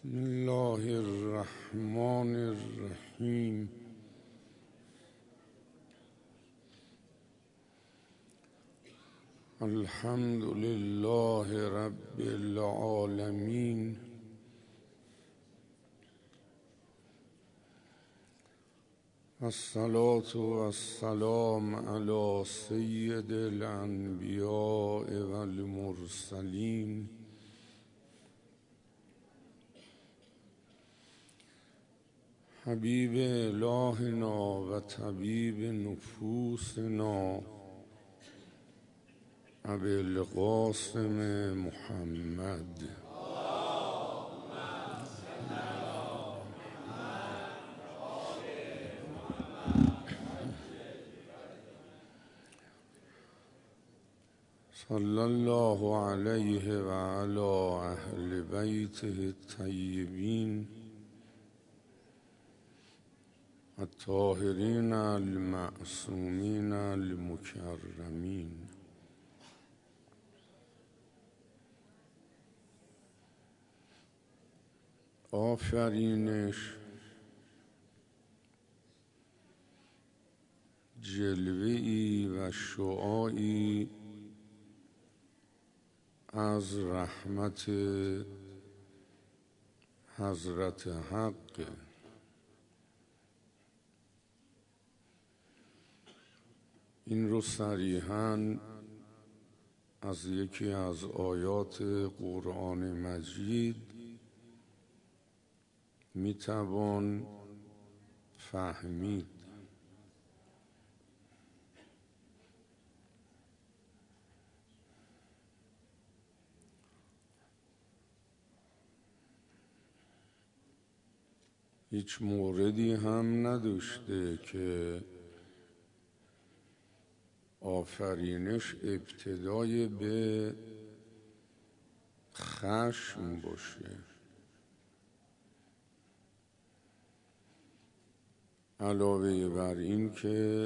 بسم الله الرحمن الرحیم. الحمد لله رب العالمین، الصلاة والسلام علی سید الانبیاء والمرسلین، حبیب الهنا و طبیب نفوسنا ابی القاسم محمد. صلی الله علیه و علی اهل بیته الطیبین الطاهرین المعصومین المکرمین. آفرینش جلوه‌ای و شعاعی از رحمت حضرت حق. این رو صریحاً از یکی از آیات قرآن مجید میتوان فهمید. هیچ موردی هم نداشته که آفرینش ابتدای به خشم باشه. علاوه بر این که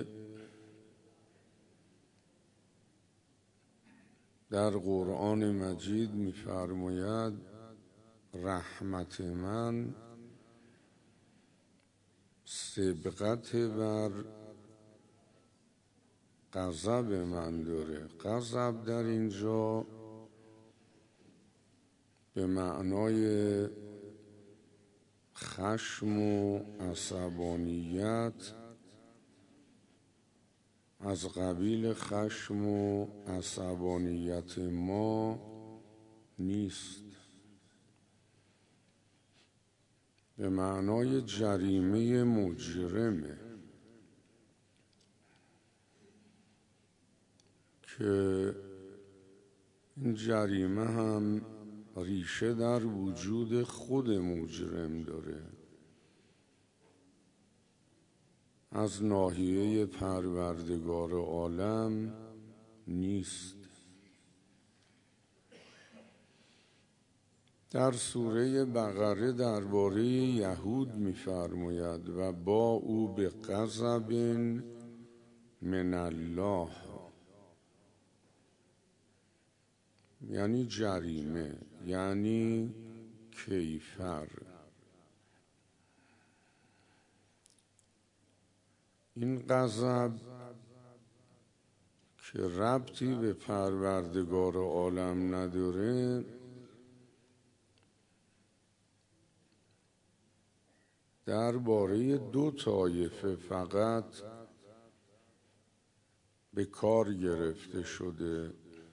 در قرآن مجید می‌فرماید رحمت من سبقت بر غضب من داره. غضب در اینجا به معنای خشم و عصبانیت از قبیل خشم و عصبانیت ما نیست، به معنای جریمه مجرمه که این جریمه هم ریشه در وجود خود مجرم داره، از ناحیه پروردگار عالم نیست. در سوره بقره درباره یهود می‌فرماید و با او به غضب من الله، یعنی جریمه، یعنی کیفر. این غضب که ربطی به پروردگار عالم نداره، درباره دو طایفه فقط به کار گرفته شده.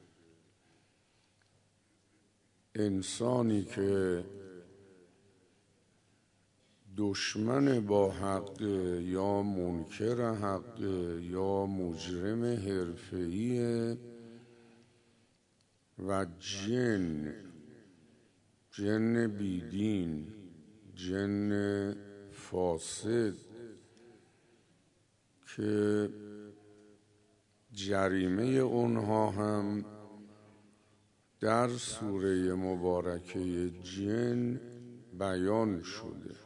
انسانی که دشمن با حق یا منکر حق یا مجرم حرفه‌ای و جن بیدین، جن فاسد که جریمه اونها هم در سوره مبارکه جن بیان شده.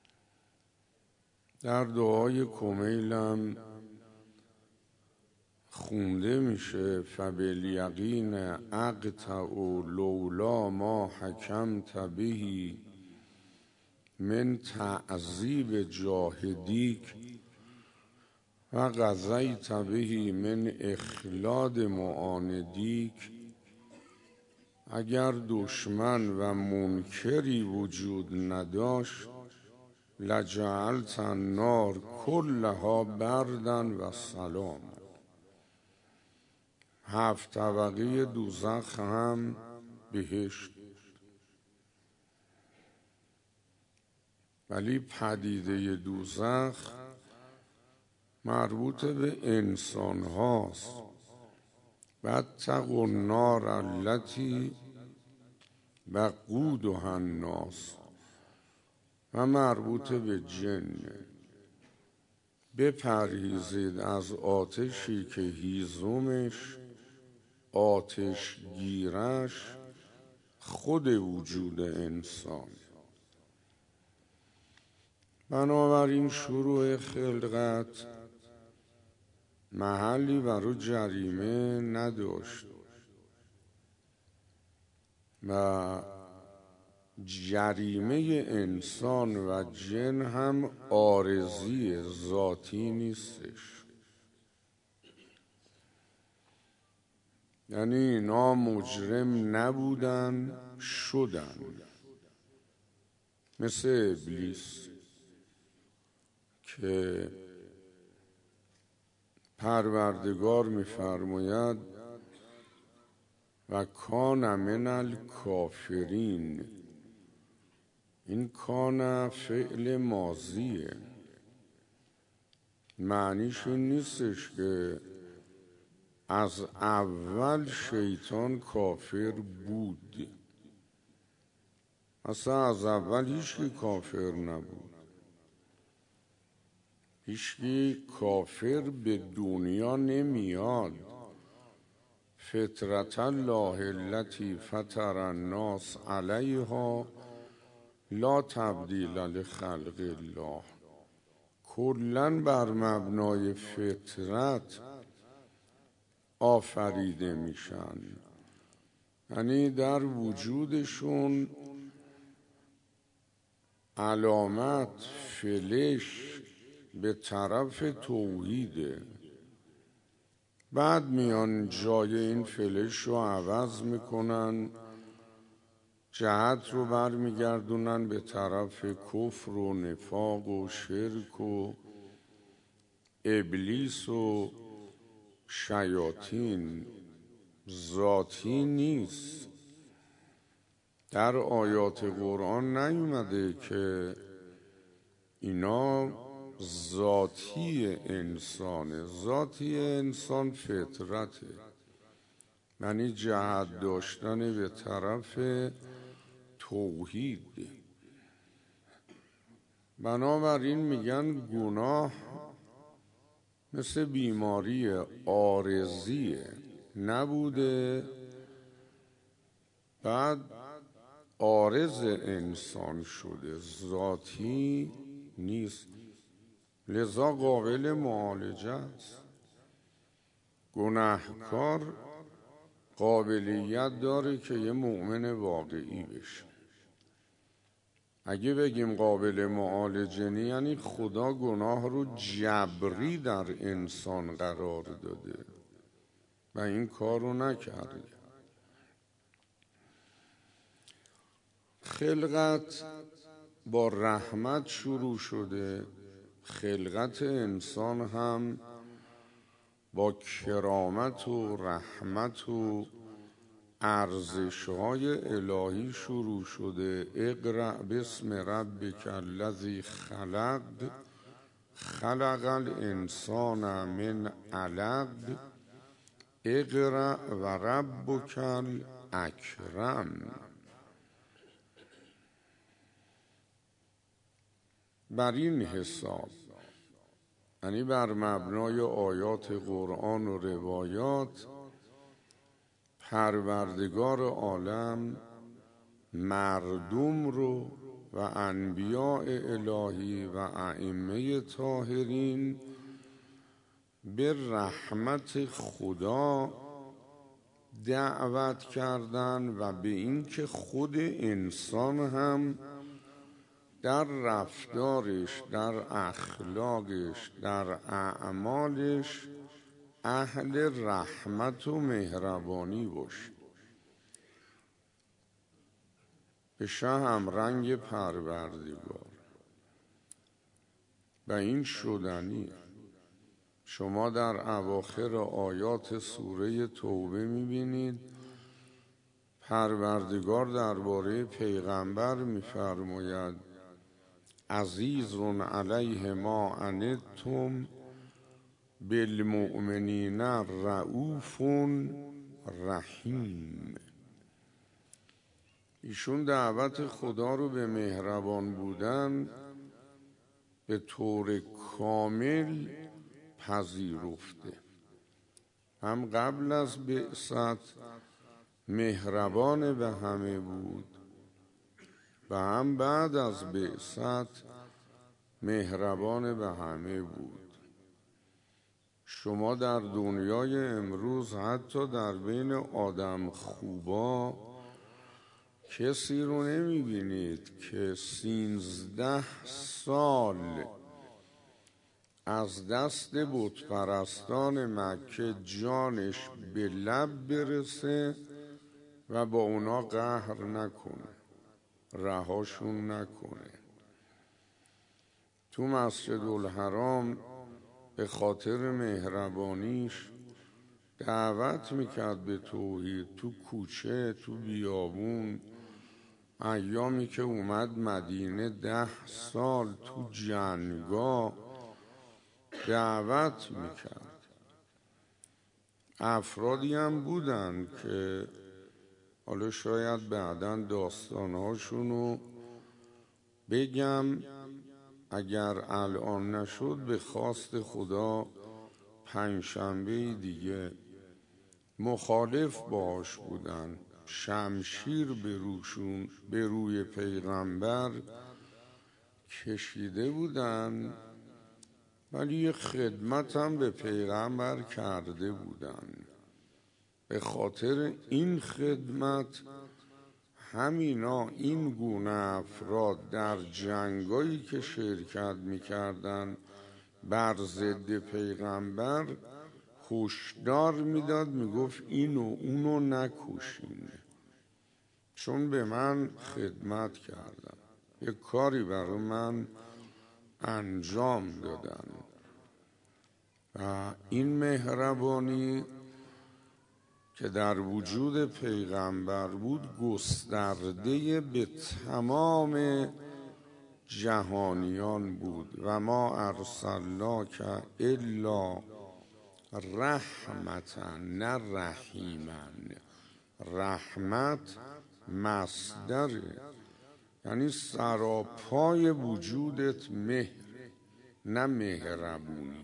در دعای کمیلم خونده میشه فبالیقین اقطع لولا ما حکمت به من تعذیب جاهدیک و قضیت به من اخلاد معاندیک. اگر دشمن و منکری وجود نداشت لجعلت النار کلها بردا و سلام. 7 طبقه دوزخ هم بهشت. ولی پدیده دوزخ مربوط به انسان هاست. واتقوا النار التی وقودها الناس و مربوط به جن. بپرهیزید از آتشی که هیزمش آتش گیرش خود وجود انسان. بنابراین شروع خلقت محلی برای جریمه نداشت و جریمه انسان و جن هم عارضی ذاتی نیستش. یعنی اینا مجرم نبودن، شدن. مثل ابلیس که پروردگار می‌فرماید و کان من الکافرین. این کان فعل ماضیه، معنیش این نیستش که از اول شیطان کافر بود. اصلا از اول هیچکی کافر نبود. هیچکی کافر به دنیا نمیاد. فطرت الله التي فطر الناس علیها لا تبدیل لخلق الله. کلاً بر مبنای فطرت آفریده میشن. یعنی در وجودشون علامت فلش به طرف توحیده. بعد میان جای این فلش رو عوض میکنن، جهت رو برمیگردونن به طرف کفر و نفاق و شرک و ابلیس و شیاطین. ذاتی نیست. در آیات قرآن نیومده که اینا ذاتی انسانه. ذاتی انسان فطرته، یعنی جهت داشتن به طرف توحید. بنابراین میگن گناه مثل بیماری عارضیه، نبوده بعد عارض انسان شده، ذاتی نیست. لذا قابل معالجه است. گناهکار قابلیت داره که یه مؤمن واقعی بشه. اگه بگیم قابل معالجه نی، یعنی خدا گناه رو جبری در انسان قرار داده و این کار رو نکرده. خلقت با رحمت شروع شده. خلقت انسان هم با کرامت و رحمت و ارزش‌های الهی شروع شده. اقرأ باسم ربک الذی خلق خلق الانسان من علق اقرأ و ربک الاکرم. بر این حساب، یعنی بر مبنای آیات قرآن و روایات، پروردگار عالم مردم رو و انبیاء الهی و ائمه طاهرین به رحمت خدا دعوت کردن و به این که خود انسان هم در رفتارش، در اخلاقش، در اعمالش اهل رحمت و مهربانی باشه. به شهم رنگ پروردگار و این شدنی. شما در اواخر آیات سوره توبه میبینید پروردگار درباره پیغمبر میفرماید عزیز علیه ما عنتم بالمؤمنین رؤوف رحیم. ایشون دعوت خدا رو به مهربان بودن به طور کامل پذیرفته. هم قبل از بعثت مهربان به همه بود و هم بعد از بعثت مهربان به همه بود. شما در دنیای امروز حتی در بین آدم خوبا کسی رو نمیبینید که 13 سال از دست بتپرستان مکه جانش به لب برسه و با اونا قهر نکنه، رهاشون نکنه. تو مسجد الحرام به خاطر مهربانیش دعوت میکرد به توحید. تو کوچه، تو بیابون، ایامی که اومد مدینه 10 سال تو جنگا دعوت میکرد. افرادی هم بودن که حالا شاید بعداً داستانهاشونو بگم، اگر الان نشد به خواست خدا پنجشنبه دیگه مخالف باش بودن، شمشیر به روی پیغمبر کشیده بودن ولی یه خدمت هم به پیغمبر کرده بودن. به خاطر این خدمت همینا این گونه افراد در جنگایی که شرکت میکردن بر ضد پیغمبر هشدار میداد، میگفت اینو اونو نکوشین چون به من خدمت کردن، یه کاری برای من انجام دادن. و این مهربانی که در وجود پیغمبر بود گسترده به تمام جهانیان بود. و ما ارسلناک الا رحمتا نه رحیما. رحمت مصدره، یعنی سراپای وجودت مهر، نه مهربونی.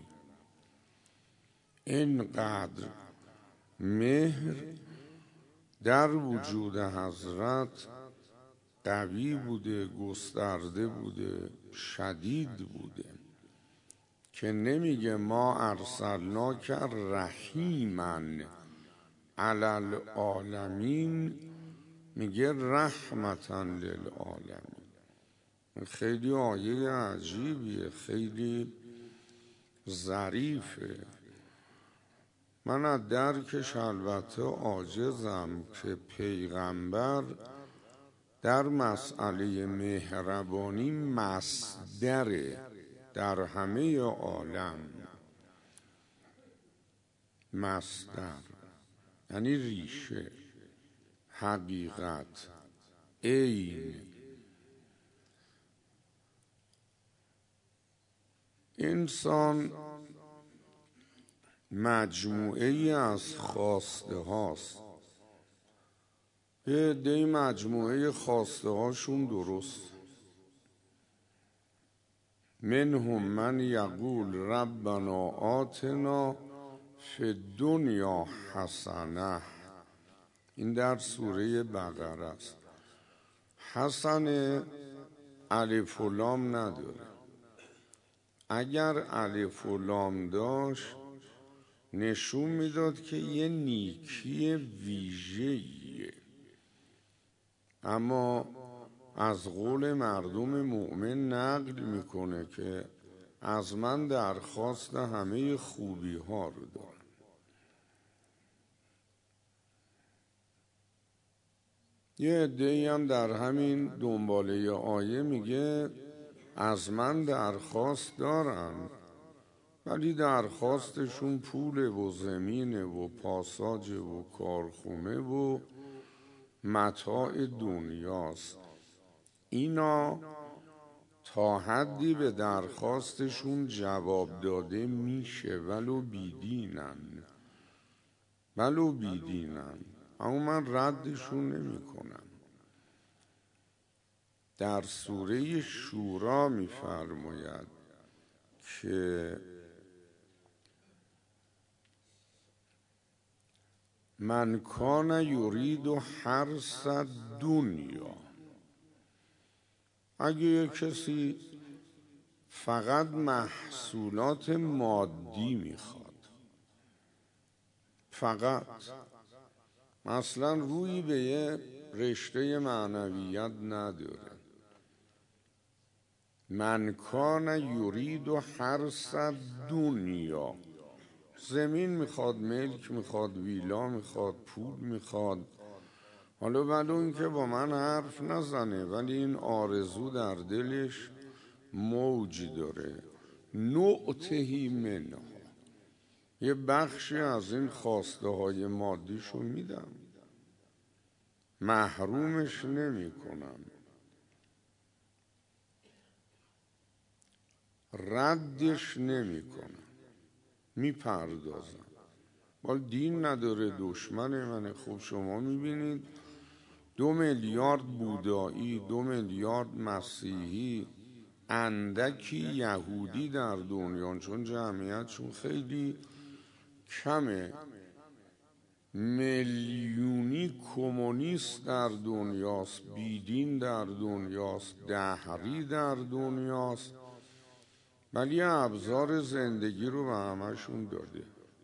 اینقدر مهر در وجود حضرت قوی بوده، گسترده بوده، شدید بوده که نمیگه ما ارسلناک رحیما علی العالمین، میگه رحمتا للعالمین. خیلی آیه عجیبیه، خیلی ظریفه. من از درکش البته عاجزم که پیغمبر در مسئله مهربانی مصدره در همه عالم. مصدر یعنی ریشه، حقیقت، عین. انسان مجموعه ای از خواسته هاست. یه عده مجموعه خواسته هاشون درست. منهم من یقول ربنا آتنا فی الدنیا حسنه. این در سوره بقره است. حسن الف و لام نداره. اگر الف و لام داشت نشون میداد که یه نیکی ویژه‌ایه، اما از قول مردم مؤمن نقل میکنه که از من درخواست همه خوبی ها رو دارم. یه عده‌ای هم در همین دنباله آیه میگه از من درخواست دارن، ولی درخواستشون پوله و زمینه و پاساژ و کارخونه و متاع دنیاست. اینا تا حدی به درخواستشون جواب داده میشه ولو بیدینن، اما من ردشون نمی کنم. در سوره شورا می‌فرماید که من کان یرید حرث الدنیا، اگه کسی فقط محصولات مادی میخواد، فقط مثلا روی به یه رشته معنویت نداره، من کان یرید حرث الدنیا، زمین میخواد، ملک میخواد، ویلا میخواد، پول میخواد، حالا ولو این که با من حرف نزنه ولی این آرزو در دلش موج داره، نؤتهی منها، یه بخشی از این خواسته های مادیشو میدم، محرومش نمی کنم، ردش نمی کنم، میپردازم. ولی دین نداره، دشمن منه. خب شما میبینید 2 میلیارد بودایی، 2 میلیارد مسیحی، اندکی یهودی در دنیا، چون جمعیتشون خیلی کمه، میلیونی کمونیست در دنیاست، بیدین در دنیاست، دهری در دنیاست، ولی ابزار زندگی رو به همشون داده.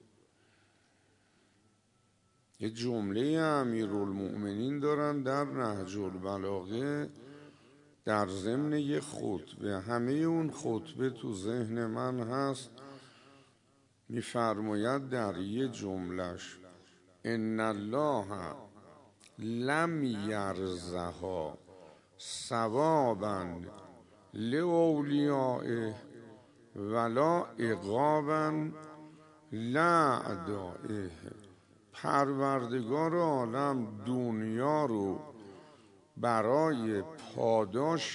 یه جمله امیرالمؤمنین دارن در نهج البلاغه در ضمن یه خطبه، همه اون خطبه تو ذهن من هست، میفرماید در یه جملش ان الله لم یرزها ثوابا لاولیائه ولا عقابا لاعدائه، پروردگار عالم دنیا رو برای پاداش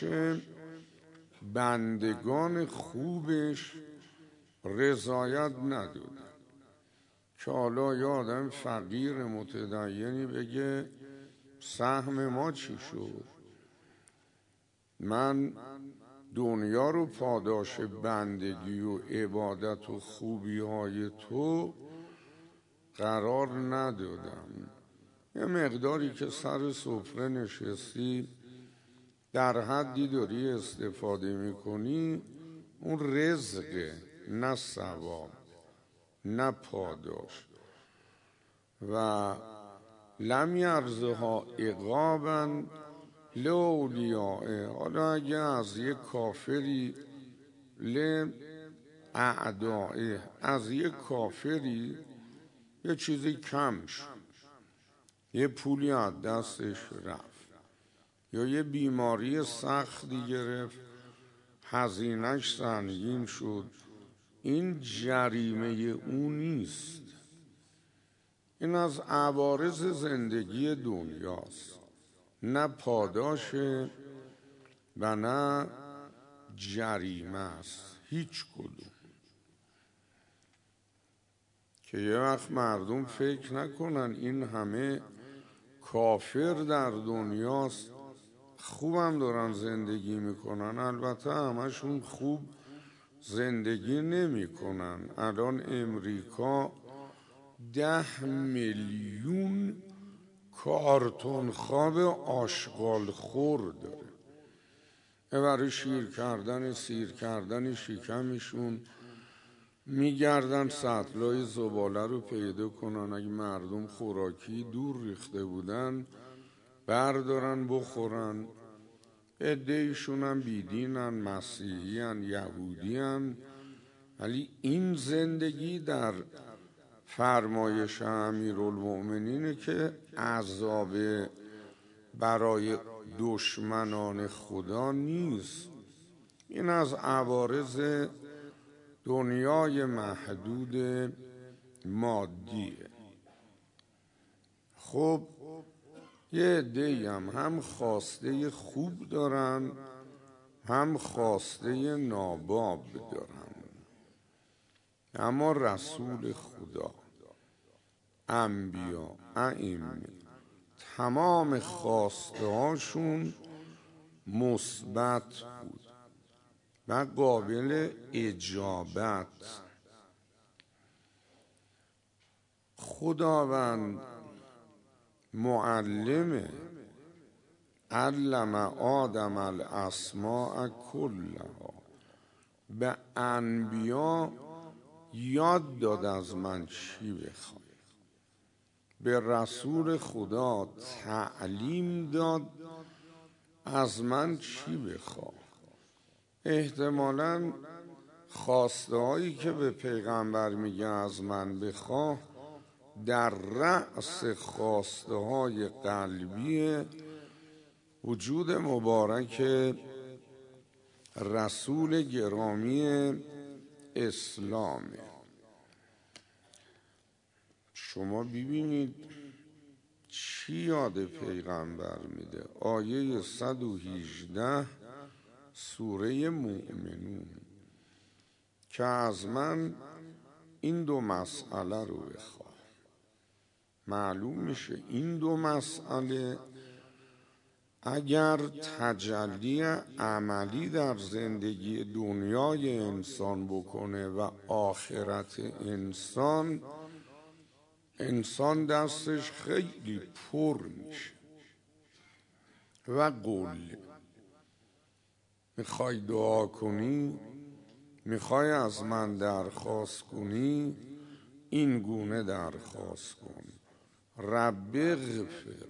بندگان خوبش رضایت نداده، که حالا یه آدم فقیر متدینی بگه سهم ما چی شد؟ من دنیا رو پاداش بندگی و عبادت و خوبی های تو قرار ندادم. یه مقداری که سر سفره نشستی در حدی داری استفاده میکنی، اون رزقه، نه ثواب، نه پاداش. و لم یرزها عقابا لاولیائه، حالا اگه از یک کافری لاعدائه، از یک کافری یه چیزی کم شد، یه پولی از دستش رفت، یا یه بیماری سختی گرفت، هزینه‌اش سنگین شد، این جریمه او نیست، این از عوارض زندگی دنیاست، نه پاداشه و نه جریمه است، هیچ کدوم. که یه وقت مردم فکر نکنن این همه کافر در دنیاست خوبم دارن زندگی میکنن، البته همشون خوب زندگی نمیکنن. الان امریکا 10 میلیون کارتون خواب آشغال خور داره، برای شیر کردن سیر کردن شکمشون میگردن سطلای زباله رو پیدا کنن، اگه مردم خوراکی دور ریخته بودن بردارن بخورن. عده‌ایشون هم بیدینن، مسیحیان، یهودیان، ولی این زندگی در فرمایش امیرالمؤمنینه که عذاب برای دشمنان خدا نیست. این از عوارض دنیای محدود مادیه. خب یه عده‌ای هم خواسته خوب دارن، هم خواسته ناباب دارن. اما رسول خدا، انبیا، ائمه، تمام خواسته هاشون مثبت بود و قابل اجابت. خداوند معلمه، علم آدم الاسماء کلها، به انبیا یاد داد از من چی بخوای، به رسول خدا تعلیم داد از من چی بخواه. احتمالاً خواسته هایی که به پیغمبر میگه از من بخواه در رأس خواسته های قلبی وجود مبارک رسول گرامی اسلامه. شما ببینید چی یاد پیغمبر میده. آیه 118 سوره مؤمنون که از من این دو مسئله رو بخواه. معلوم میشه این دو مسئله اگر تجلی عملی در زندگی دنیای انسان بکنه و آخرت انسان دستش خیلی پر میشه. و قول میخوای دعا کنی، میخوای از من درخواست کنی، این گونه درخواست کن: رب اغفر،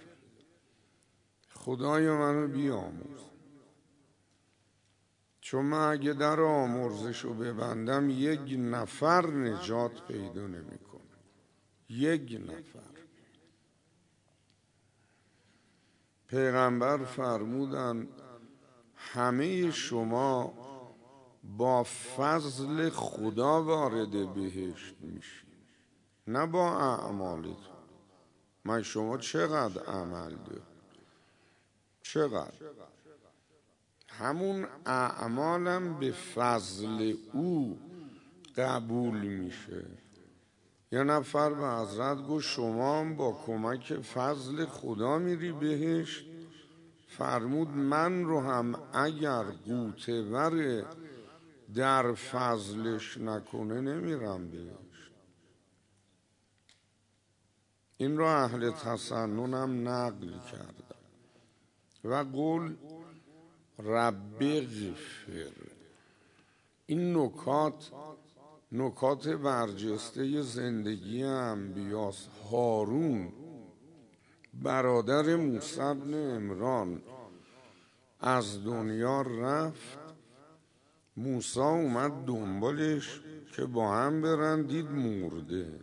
خدای منو بیامرز. چون من اگه در آمرزشو ببندم یک نفر نجات پیدا نمیکنه. یک نفر. پیغمبر فرمودن همه شما با فضل خدا وارد بهشت میشید، نه با اعمالتون. من شما چقدر عمل دارید؟ چقدر؟ همون اعمالم به فضل او قبول میشه. یه نفر به حضرت گفت شما با کمک فضل خدا میری بهشت؟ فرمود من رو هم اگر قوتور در فضلش نکنه نمیرم بهشت. این را اهل تسننم نقل کردن. و قول رب اغفر. این نکات برجسته زندگی انبیاست. هارون برادر موسی بن عمران از دنیا رفت، موسی اومد دنبالش که با هم برن، دید مرده.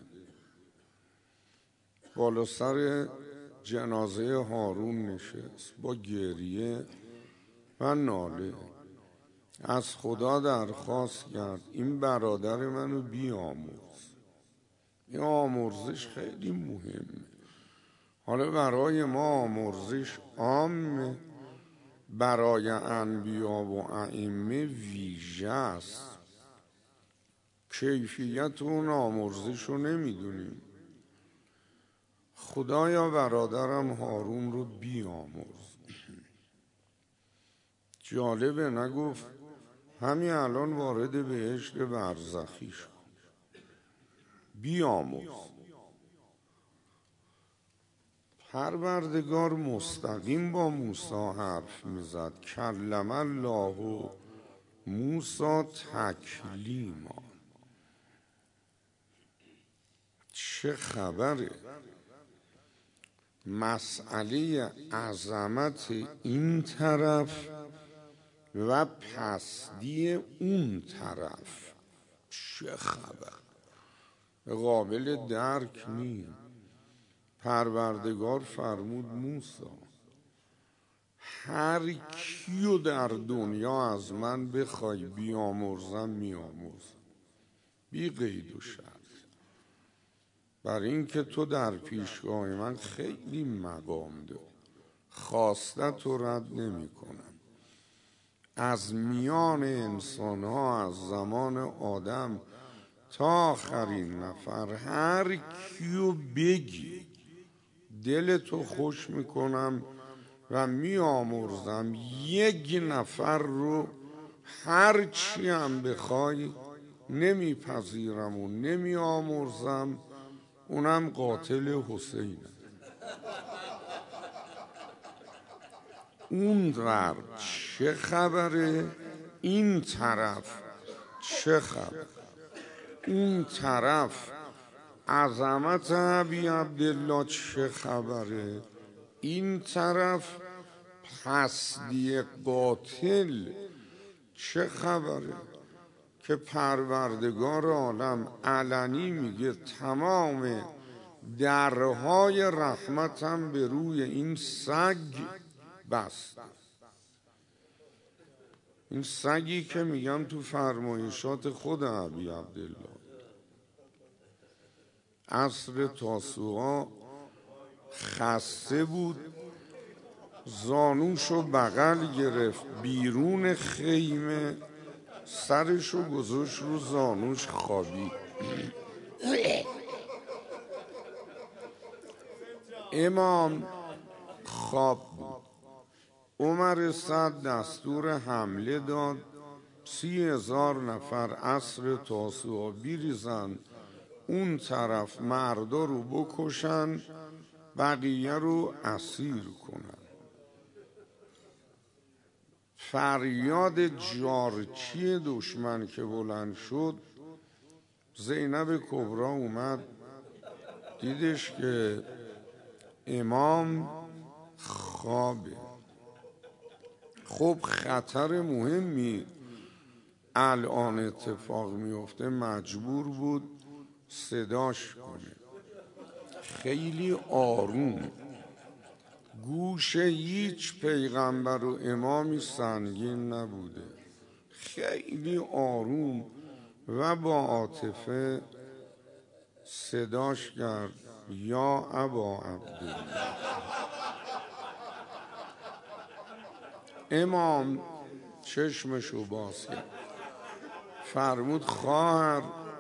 بالا سر جنازه هارون نشست با گریه و ناله. از خدا درخواست کرد این برادر منو بیامرز. این آمرزش خیلی مهمه. حالا برای ما آمرزش عامه، برای انبیا و ائمه ویژه است. کیفیت اون آمرزش رو نمیدونیم. خدایا برادرم هارون رو بیامرز. جالبه نگفت همین الان وارد بهشت برزخی شد، بیامرز. پروردگار مستقیم با موسی حرف میزد. کلم الله موسی تکلیما. چه خبره؟ مسئله عظمت این طرف و پستی اون طرف چه خبر؟ قابل درک نی. پروردگار فرمود موسی هر کیو در دنیا از من بخوای بیامرزم میامرزم، بی قید و شرط، برای اینکه تو در پیشگاه من خیلی مقام داری، خواستت رو رد نمی کنم. از میان انسان ها از زمان آدم تا آخرین نفر هر کیو بگی دلتو خوش میکنم و میامرزم. یک نفر رو هر چی هم بخوای نمیپذیرم و نمیامرزم، اونم قاتل حسینه. اون ور چه خبره؟ این طرف چه خبر؟ اون طرف عظمت ابی عبدالله چه خبره؟ این طرف پستی قاتل چه خبره؟ که پروردگار عالم علنی میگه تمام درهای رحمتم به روی این سگ بست. این سگی که میگم تو فرمایشات خود ابی عبدالله عصر تاسوعا خسته بود، زانوشو بغل گرفت بیرون خیمه، سرشو گذاشت رو زانوش خوابید. امام خواب بود. عمر صد دستور حمله داد 30,000 نفر عصر تاسوعا بیریزن اون طرف، مردا رو بکشن بقیه رو اسیر کنن. فریاد جارچی دشمن که بلند شد، زینب کبرا اومد دیدش که امام خوابه. خب خطر مهمی الان اتفاق میفته، مجبور بود صداش کنه خیلی آروم. گوش هیچ پیغمبر و امامی سنگین نبوده، خیلی آروم و با عاطفه صداش کرد یا ابا عبدالله. امام چشمشو باز کرد، فرمود خواهر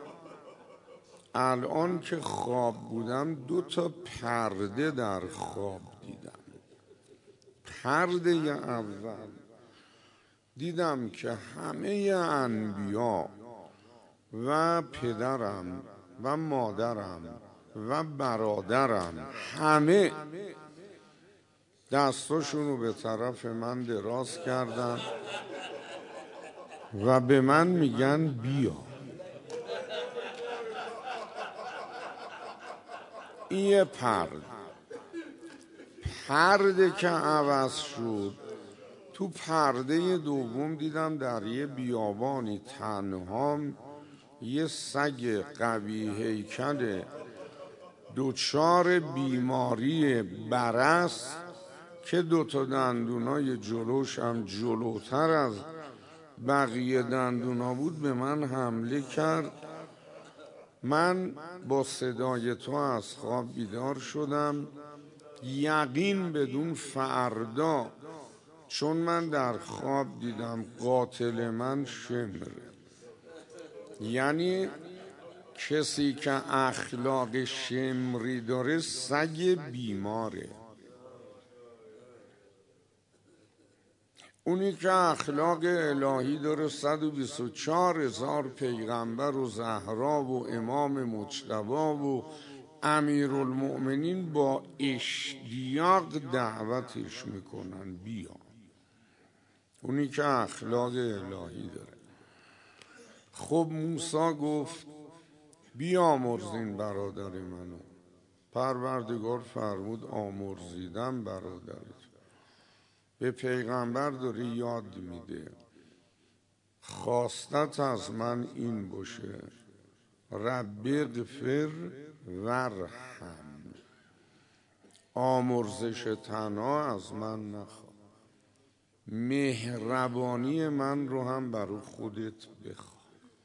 الان که خواب بودم 2 پرده در خواب دیدم. پرده اول دیدم که همه انبیا و پدرم و مادرم و برادرم همه دستاشونو به طرف من دراز کردن و به من میگن بیا. این پرده که عوض شد، تو پرده دوم دیدم در یه بیابانی تنهام یه سگ قوی هیکل دچار بیماری برس که 2 دندونای جلوش هم جلوتر از بقیه دندونا بود به من حمله کرد. من با صدای تو از خواب بیدار شدم، یقین بدون فردا، چون من در خواب دیدم قاتل من شمره. یعنی کسی که اخلاق شمری داره سگ بیماره. اونی که اخلاق الهی داره 124,000 پیغمبر و زهرا و امام مجتبی و امیرالمؤمنین با اشتیاق دعوتش میکنن بیا. اونی که اخلاق الهی داره. خب موسی گفت بیامرزین برادر منو. پروردگار فرمود آمرزیدم برادرت. به پیغمبر داره یاد میده خواستت از من این باشه رب اغفر ورحم، آمرزش تنها از من نخواه، مهربانی من رو هم برای خودت بخواه.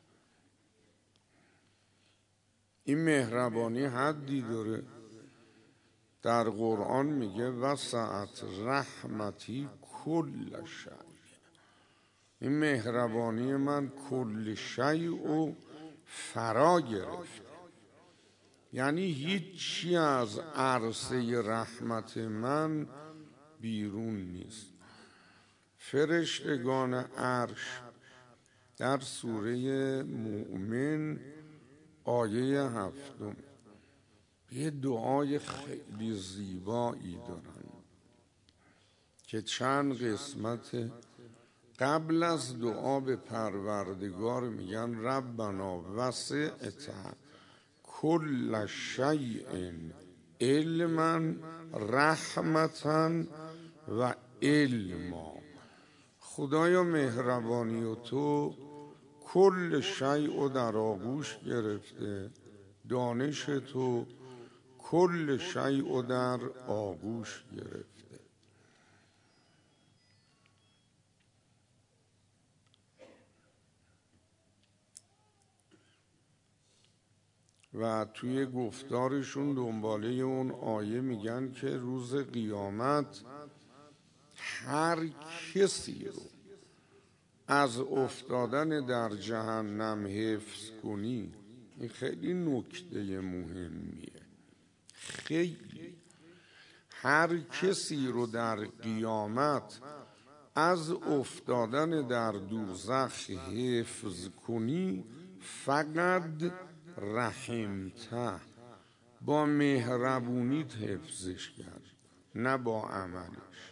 این مهربانی حدی داره. در قرآن میگه وسعت رحمتی کل شیء، این مهربانی من کل شیء و فرا گرفت. یعنی هیچی از عرصه رحمت من بیرون نیست. فرشتگان عرش در سوره مؤمن آیه 7 یه دعای خیلی زیبایی دارن که چند قسمت قبل از دعا به پروردگار میگن ربنا وسعت کل شیء علما رحمتا و علما. خدایا مهربانی و تو کل شیء در آغوش گرفته، دانش تو کل شیء در آغوش گرفته. و توی گفتارشون دنباله اون آیه میگن که روز قیامت هر کسی رو از افتادن در جهنم حفظ کنی، این خیلی نکته مهمیه. خیلی هر کسی رو در قیامت از افتادن در دوزخ حفظ کنی فقط رحمته، با مهربونیت حفظش کرد نه با عملش.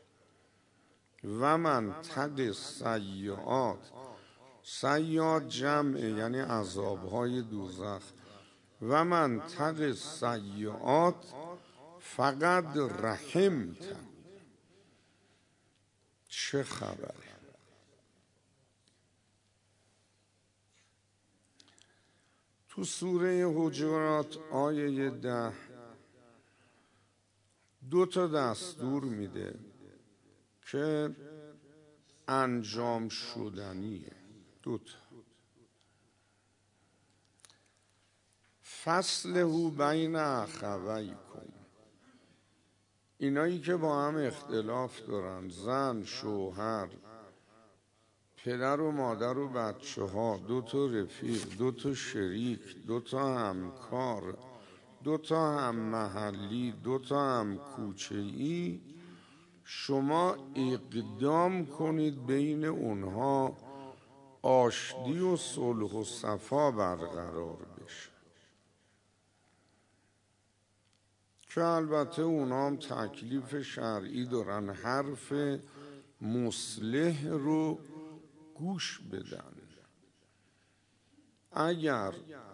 و من تق سیئات، سیئات جمع یعنی عذابهای دوزخ، و من تق سیئات فقط رحمته. چه خبر؟ تو سوره حجرات آیه 10 دو تا دستور میده که انجام شدنیه. دوتا فصله بین اخویکم، اینایی که با هم اختلاف دارن، زن، شوهر، پدر و مادر و بچه ها، دو تا رفیق، دو تا شریک، دو تا همکار، دو تا هم محلی، دو تا هم کوچه‌ای، شما اقدام کنید بین اونها آشتی و صلح و صفا برقرار بشه. که البته اونا هم تکلیف شرعی دارن، حرف مصلح رو گوش بدن. اگر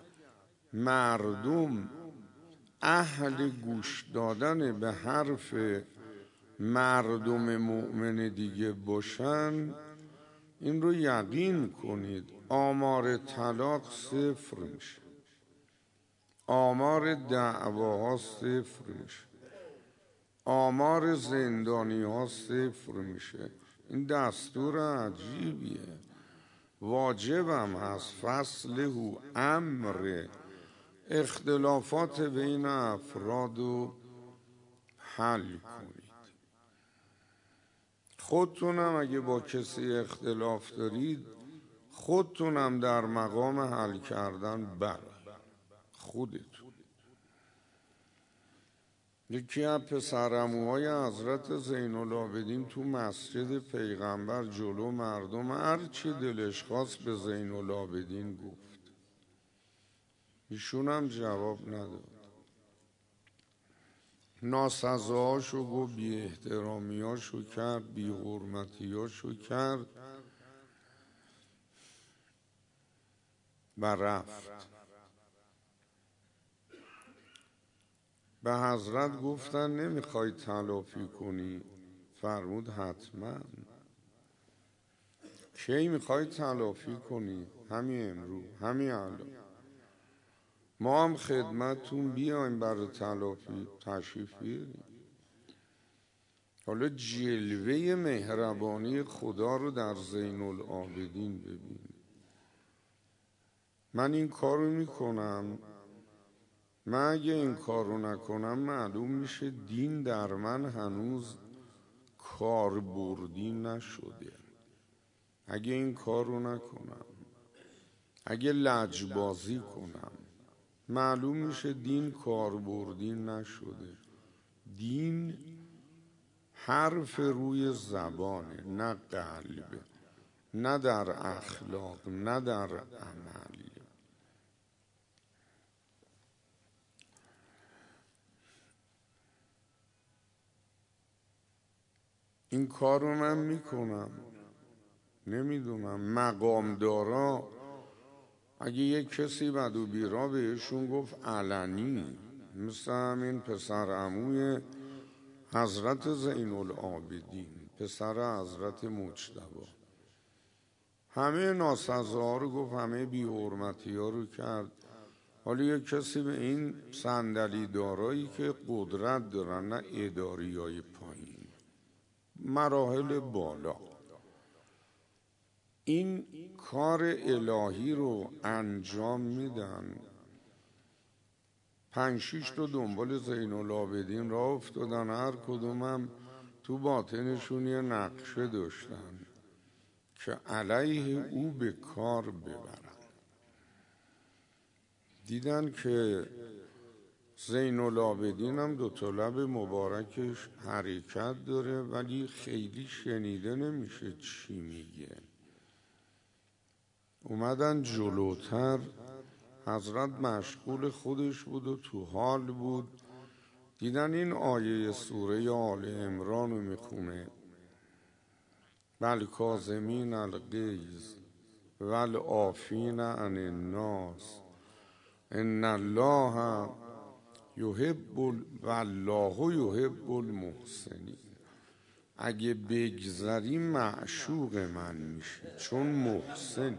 مردم اهل گوش دادن به حرف مردم مؤمن دیگه باشن، این رو یقین کنید آمار طلاق 0 میشه، آمار دعواها 0 میشه، آمار زندانی ها 0 میشه. این دستور عجیبیه، واجبم هست فصله امر، اختلافات بین افراد رو حل کنید. خودتونم اگه با کسی اختلاف دارید خودتونم در مقام حل کردن خودتون. یکی از پسرعموهای حضرت زین العابدین تو مسجد پیغمبر جلو مردم هر چی دلش خواست به زین العابدین گفت، ایشون هم جواب نداد. ناسزاهاشو گفت، بی احترامیاشو کرد، بی حرمتیاشو کرد و رفت. به حضرت گفتن نمیخوای تلافی کنی؟ فرمود حتما. کی میخوای تلافی کنی؟ همین امروز، همین الان. ما هم خدمتتون بیایم برای تلافی، تشریف بیاریم. حالا جلوه مهربانی خدا رو در زین العابدین ببین. من این کارو میکنم، من اگه این کارو نکنم معلوم میشه دین در من هنوز کاربردی نشده. اگه این کارو نکنم، اگه لجبازی کنم، معلوم میشه دین کاربردی نشده. دین حرف روی زبانه، نه قلب، نه در اخلاق، نه در عمل. این کار رو من میکنم. نمیدونم مقامدارا اگه یک کسی بد و بیرا بهشون گفت علنی، مثل همین پسر عموی حضرت زین العابدین، پسر حضرت مجتبی، همه ناسزاها رو گفت، همه بی حرمتی ها رو کرد. حالا یک کسی به این صندلی دارایی که قدرت دارن، نه اداری های پایین، مراحل بالا، این کار الهی رو انجام میدن. 5-6 تا دنبال زین العابدین راه افتادن، هر کدومم تو باطنشون یه نقشه داشتن که علیه او به کار ببرن. دیدن که زین العابدین هم 2 تا لب مبارکش حرکت داره ولی خیلی شنیده نمیشه چی میگه. اومدن جلوتر، حضرت مشغول خودش بود و تو حال بود. دیدن این آیه سوره آل عمران رو میخونه، والکاظمین الغیظ والعافین عن الناس ان الله یحب والله یحب المحسنین. اگه بگذری معشوق من میشی چون محسنی.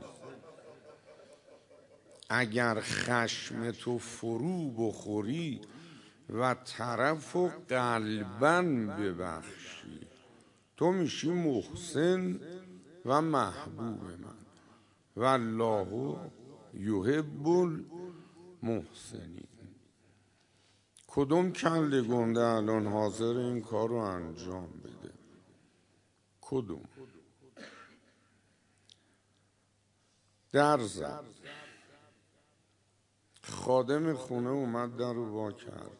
اگر خشم تو فرو بخوری و طرف و قلباً ببخشی تو میشی محسن و محبوب من. والله یحب المحسنین. کدوم کله گنده الان حاضر این کار رو انجام بده؟ کدوم؟ در زد. خادم خونه اومد در رو وا کرد.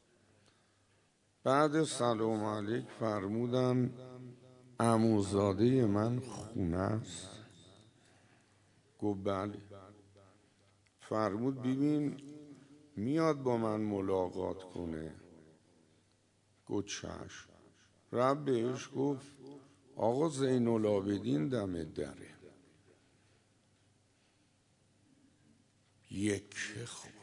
بعد سلام علیک فرمودن عموزاده من خونه است؟ گفت بله. فرمود ببین میاد با من ملاقات کنه. گفت چشم. رب بهش گفت آقا زین العابدین دم دره. یکه خورد.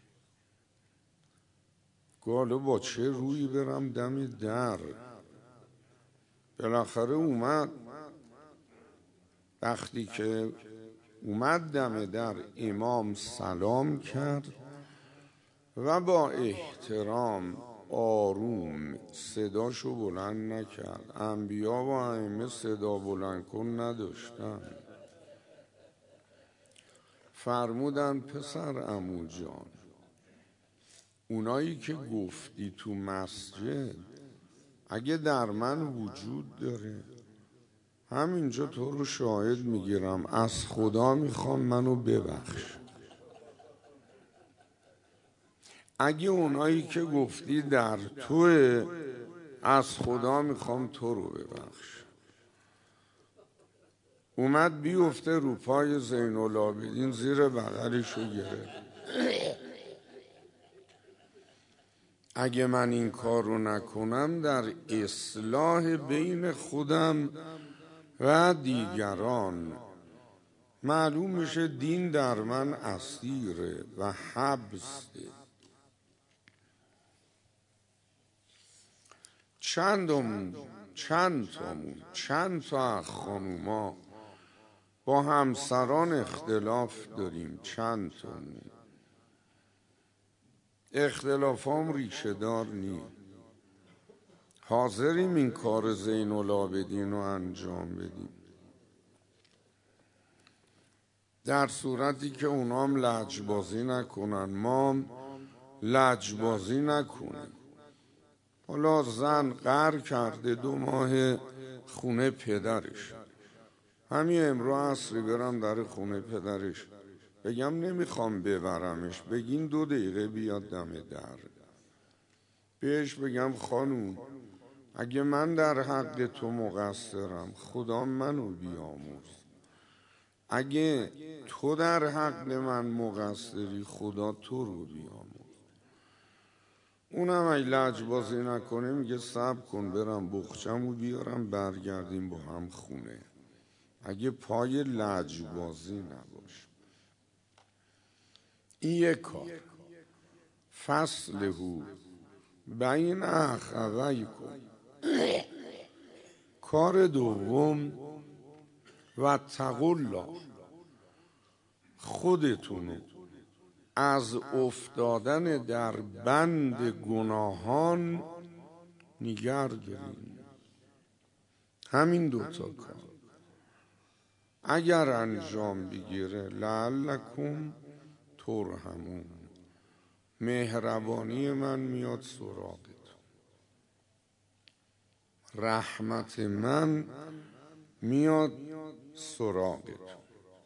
گالو با چه روی برم دم در؟ بالاخره اومد. وقتی که اومد دم در امام سلام کرد و با احترام آروم صداشو بلند نکرد. انبیا و ائمه صدا بلند کن نداشتن. فرمودن پسر عمو جان، اونایی که گفتی تو مسجد اگه در من وجود داره، همینجا تو رو شاهد میگیرم، از خدا میخوام منو ببخش. اگه اونایی که گفتی در توه، از خدا میخوام تو رو ببخش. اومد بیفته رو پای زین العابدین، زیر بغلشو گرفت. اگه من این کار رو نکنم در اصلاح بین خودم و دیگران معلوم میشه دین در من اسیره و حبسه. چند تا خانوما با همسران اختلاف داریم، چند تامون. اختلافام ریشه دار نی، حاضریم این کار زین العابدین رو انجام بدیم در صورتی که اونام لجبازی نکنن، ما لجبازی نکنیم. حالا زن قهر کرده 2 ماه خونه پدرش، همین امرو عصری برم در خونه پدرش بگم نمیخوام ببرمش، بگین 2 دقیقه بیاد دم در، بهش بگم خانوم اگه من در حق تو مقصرم خدا منو بیامرز، اگه تو در حق من مقصری خدا تو رو بیامرز. اونم اگه لجبازی نکنه میگه صبر کن برم بخچمو بیارم برگردیم با هم خونه. اگه پای لجبازی نباشه این یک کار. فصلهو بین اخویکم. کار دوم واتقوا الله، خودتونو از افتادن در بند گناهان نگه دارین. همین 2 تا کار اگر انجام بگیره لعلکم ترحمون، مهربانی من میاد سراغتون، رحمت من میاد سراغتون.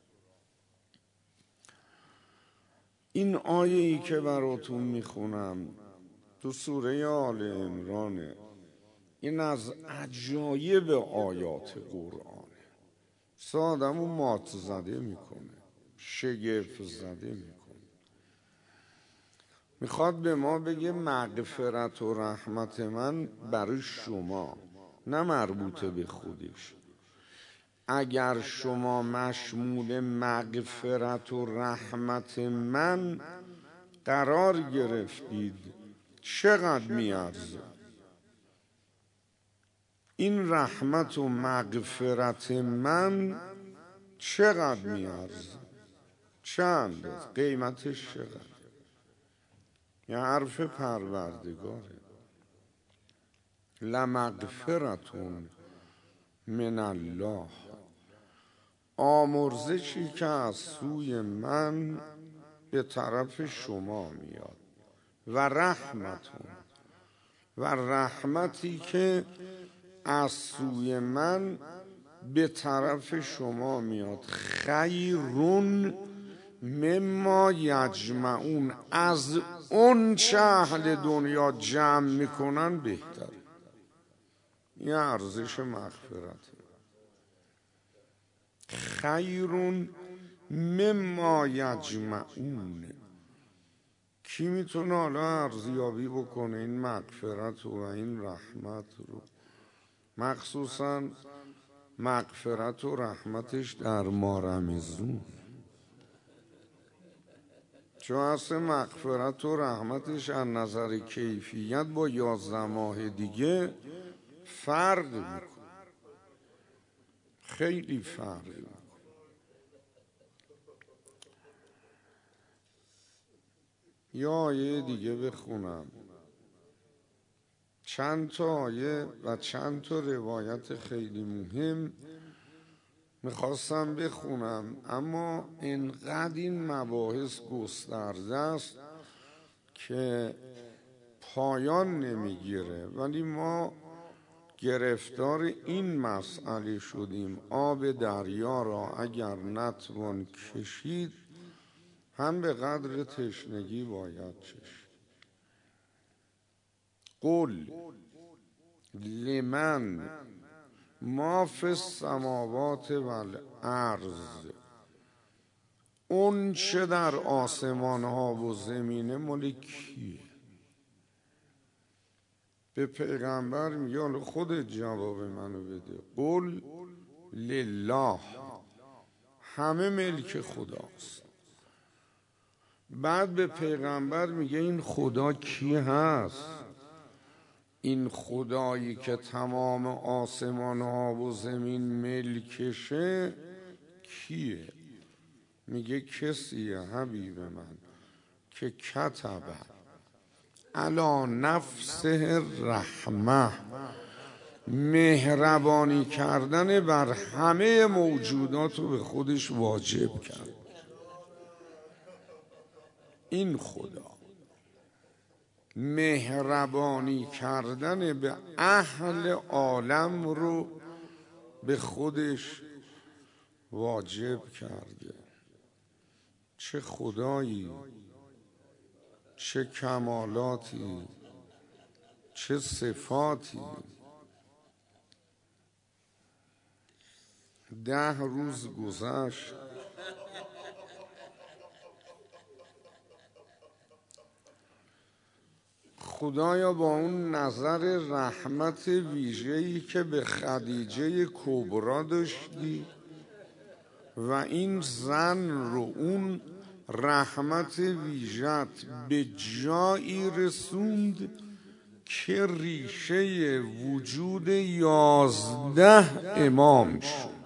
این آیه‌ای که براتون میخونم تو سوره آل عمرانه، این از عجایب آیات قرآنه. آدمو مات زده میکنه، شگفت زده میکنه. میخواد به ما بگه مغفرت و رحمت من برای شما، نه مربوطه به خودش. اگر شما مشمول مغفرت و رحمت من قرار گرفتید چقدر میارزه این رحمت و مغفرت من، چقدر میارزه، چند قیمتش چقدر؟ یه حرف پروردگاره، لمغفرتون من الله، آمرزشی که از سوی من به طرف شما میاد، و رحمتون، و رحمتی که از سوی من به طرف شما میاد، خیرون مما یجمعون، از اون چه اهل دنیا جمع میکنن بهتر. این ارزش مغفرت. خیرون مما یجمعون. کی میتونه حالا ارزیابی بکنه این مغفرت و این رحمت رو؟ مخصوصا مغفرت و رحمتش در ماه رمضان، چون اصل مغفرت و رحمتش از نظر کیفیت با 11 ماه دیگه فرق میکنه، خیلی فرق میکنه. یا آیه دیگه بخونم، چند تا آیه و چند تا روایت خیلی مهم میخواستم بخونم، اما اینقدر این مباحث گسترده است که پایان نمیگیره. ولی ما گرفتار این مسئله شدیم آب دریا را اگر نتوان کشید هم به قدر تشنگی باید چشید. قل لمن ما فی السماوات والارض، اون چه در آسمان ها و زمینه مال کیه؟ به پیغمبر میگه حالا خودت جواب منو بده. قل لله، همه ملک خداست. بعد به پیغمبر میگه این خدا کی هست؟ این خدایی که تمام آسمان ها و زمین ملکشه کیه؟ میگه کسیه حبیب من که کتبه علی نفسه رحمه، مهربانی کردن بر همه موجودات رو به خودش واجب کرد. این خدا مهربانی کردن به اهل عالم رو به خودش واجب کرده. چه خدایی، چه کمالاتی، چه صفاتی. 10 روز گذشت خدایا با اون نظر رحمت ویژه‌ای که به خدیجه کبرا داشتی و این زن رو اون رحمت ویژت به جایی رسوند که ریشه وجود 11 امام شد.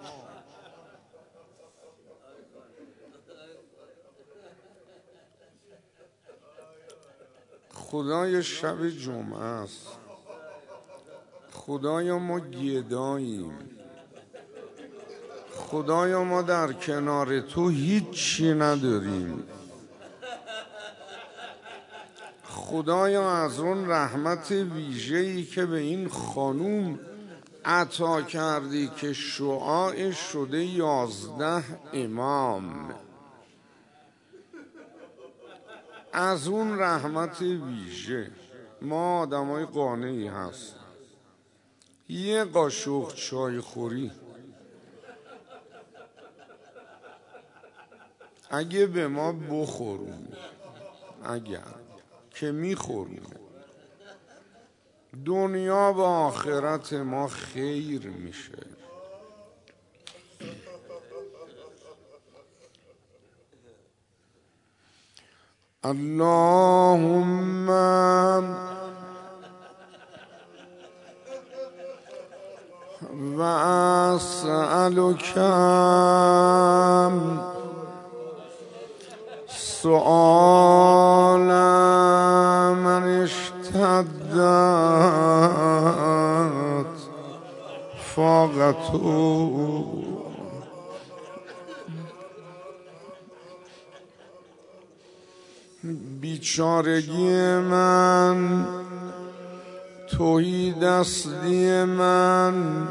خدایا شب جمعه است، خدایا ما گداییم، خدایا ما در کنار تو هیچی نداریم. خدایا از اون رحمت ویژه‌ای که به این خانوم عطا کردی که شعاع شده 11 امام، از اون رحمت ویژه ما آدمای قانعی هست. یه قاشق چای خوری اگه به ما بخورون، اگر که میخورون، دنیا و آخرت ما خیر میشه. اللهم و اسألک سؤال من اشتدت فاقته. بیچارگی من، توحید اصلی من،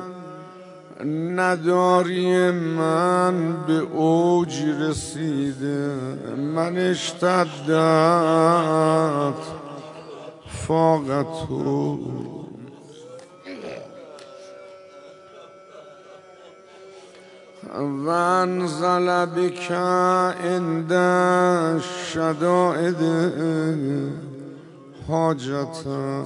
نداری من به اوج رسیده. من اشتدت فاقته و انزل بک عند الشدائد حاجتا.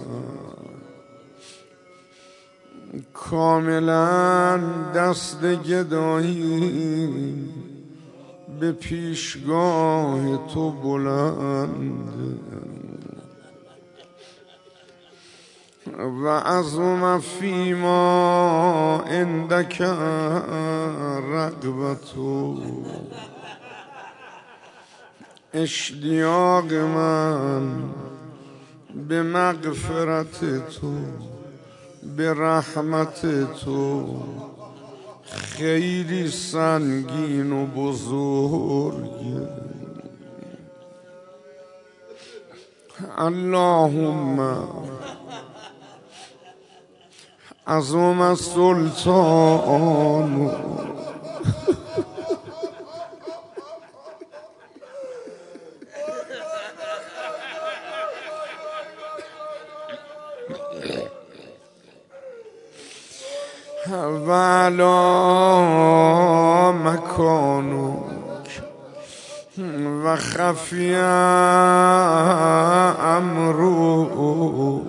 کاملا دست گدایی به پیشگاه تو بلند و عظم فیما عندک رغبتو. اشتیاق من به مغفرت تو، به رحمت تو خیلی سنگین و بزرگ. اللهم عظم السلطان و علا مکانک و خفی امرو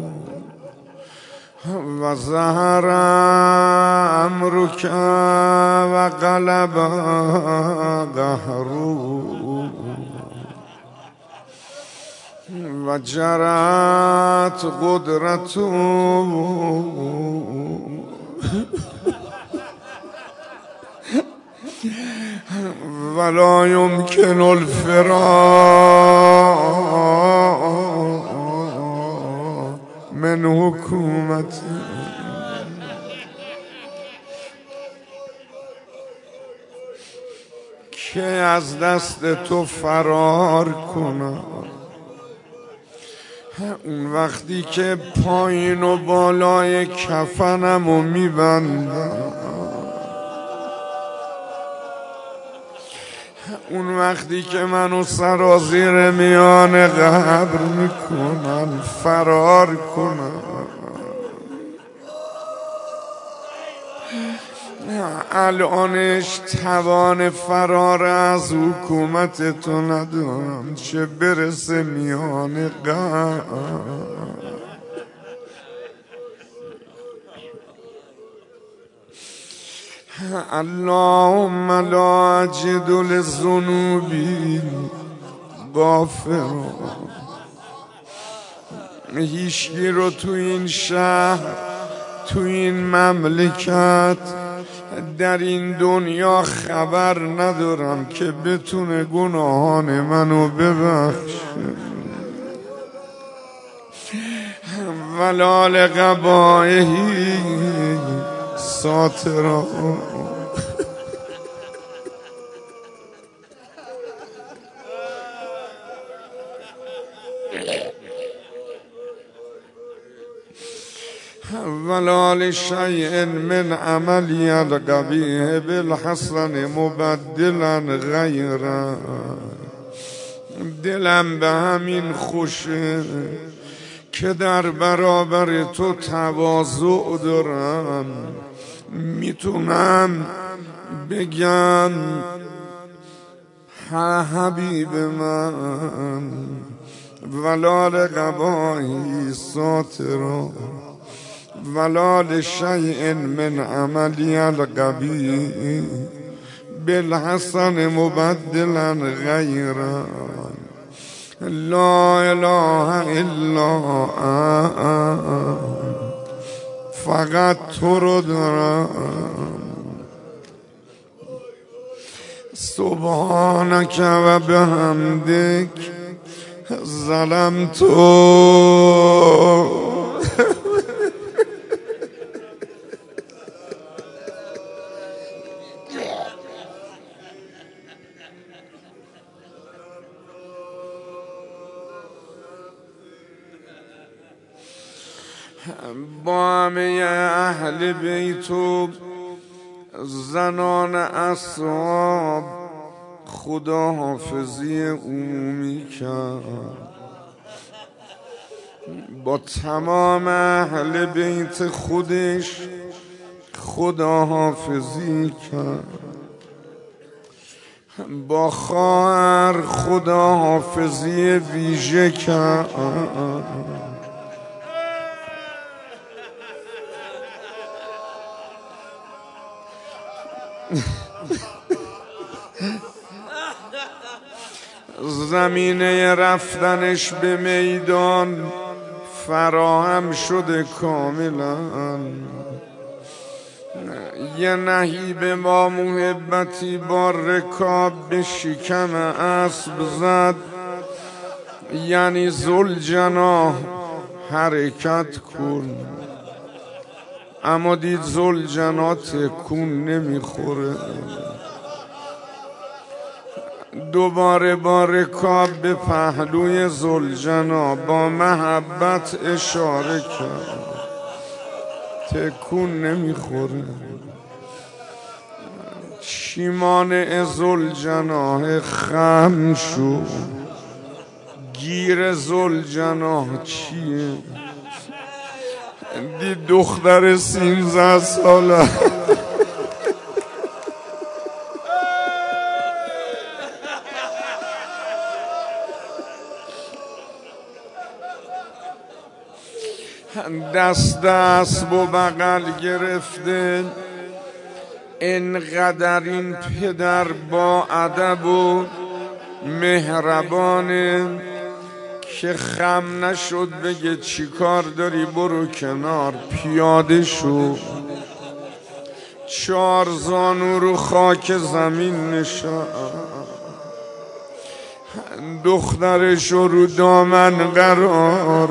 و ظهر امرک و غلب قهرو. و جرت قدرت ولا يمكن الفرار من حکومت. که از دست تو فرار کنم اون وقتی که پایین و بالای کفنمو میبندم، اون وقتی که منو سرازیر میان قبر میکنن فرار کنم. الانش توان فرار از حکومت تو ندارم، چه برسه میان قبر. اللهم لا اجد لذنوبی غافرا. هیچکی رو تو این شهر، تو این مملکت، در این دنیا خبر ندارم که بتونه گناهان منو ببخشه. ولا لقبائهی ساترا. ولا لشیء من عملی القبیح بالحسن مبدلا غیره. دلم به همین خوشه که در برابر تو تواضع دارم، میتونم بگم حبیب من ولا لقبائهی ساترا ولا لشیء من عملی القبیح بالحسن مبدلا غیره. لا اله الا فقط تو رو دارم. سبحانک و بحمدک ظلمت با همه اهل بیت و زنان اصحاب خدا حافظی عمومی کرد. با تمام اهل بیت خودش خدا حافظی کرد. با خواهر خدا حافظی ویژه کرد. زمینه رفتنش به میدان فراهم شده کاملا. یه نهیب با محبتی با رکاب به شکم اسب زد، یعنی ذوالجناح حرکت کن، اما دید ذوالجناح تکون نمیخوره. دوباره با رکاب به پهلوی ذوالجناح با محبت اشاره کرد، تکون نمیخوره. شیمان ذوالجناح خم شد. گیر ذوالجناح چیه؟ دید دختر 13 ساله دست اسب و بغل گرفته. اینقدر این پدر با ادب و مهربانه که خم نشد بگه چی کار داری برو کنار پیاده شو. 4 زانو رو خاک زمین نشان، دخترش رو دامن قرار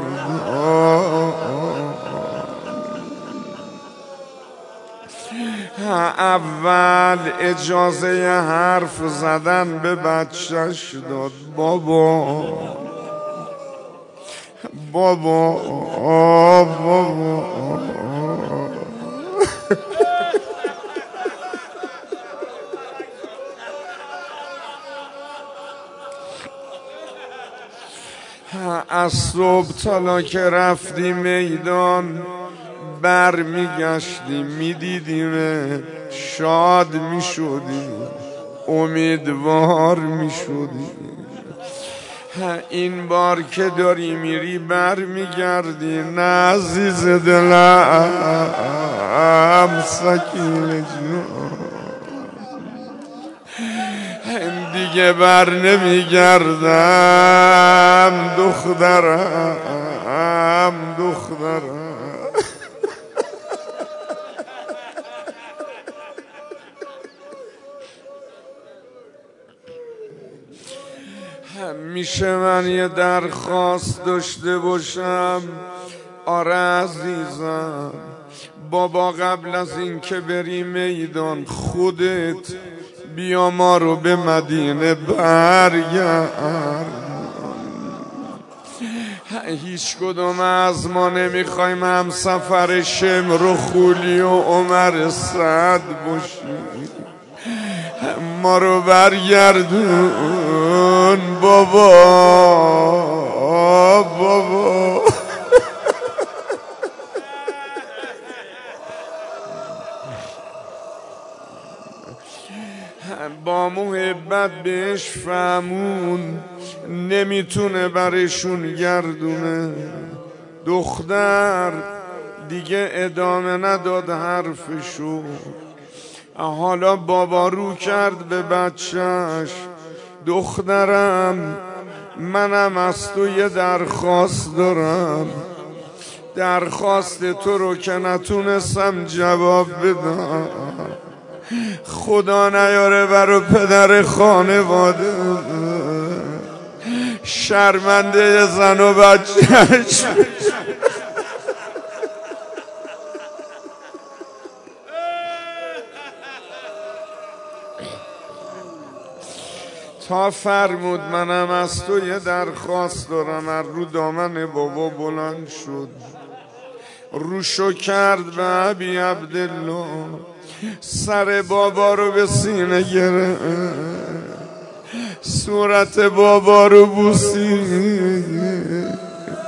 اول اجازه حرف زدن به بچهش داد. بابا بابا بابا از صبح تا که رفتی میدان بر میگشتی میدیدیم شاد میشدی امیدوار میشدی. این بار که داری میری بر میگردی نه عزیز دلم سکینه جان دیگه بر نمیگردم دخترم دخترم. میشه من یه درخواست داشته باشم؟ آره عزیزم. بابا قبل از این که بری میدان خودت بیا ما رو به مدینه برگرد. هیچ کدوم از ما نمیخوایم هم سفر شمر و خولی و عمر سعد باشیم. ما رو برگردون بابا بابا. با محبت بهش فهمون نمیتونه برشون گردونه. دختر دیگه ادامه نداد حرفشو. حالا بابا رو کرد به بچهش. دخترم منم از تو یه درخواست دارم. درخواست تو رو که نتونستم جواب بدم خدا نیاره برا پدر خانواده شرمنده زن و بچهش. تا فرمود منم از تو یه درخواست دارم. رو دامن بابا بلند شد روشو کرد به ابی عبدالله. سر بابا رو به سینه گرفت صورت بابا رو بوسید.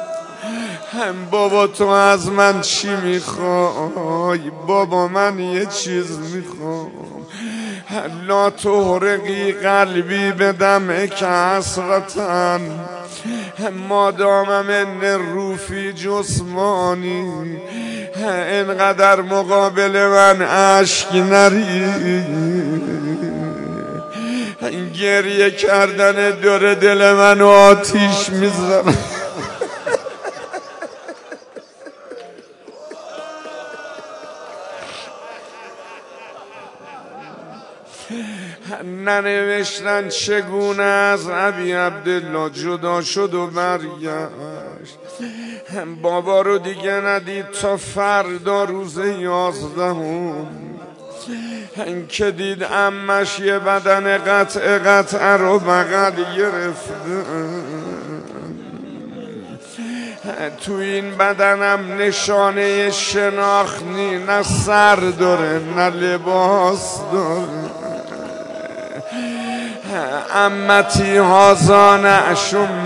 بابا تو از من چی میخوای؟ بابا من یه چیز میخوام. لا تحرقی قلبی بدم که حسرتن مادام من روفی جسمانی. اینقدر مقابل من اشک نری. گریه کردن دور دل من آتیش میزنه. ننوشتن چگونه از ابی عبدالله جدا شد و برگشت. بابا رو دیگه ندید تا فردا روز 11 که دید عمش یه بدن قطعه رو بغل گرفته. تو این بدنم نشانه شناخت نی، نه سر داره نه لباس داره. امتی هازان اشم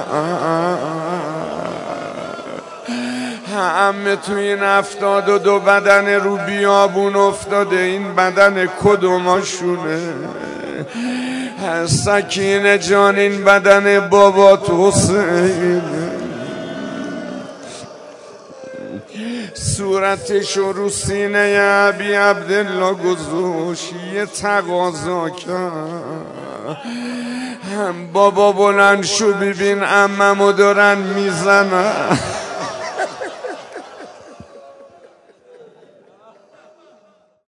امه تو این 72 بدن رو بیابون افتاده. این بدن کدوماشونه؟ سکینه جان این بدن بابات حسین. صورتش رو سینه ابی عبدالله گذاشت یه تقاضا کرد. بابا بلند شو ببین عممو دارن میزنن.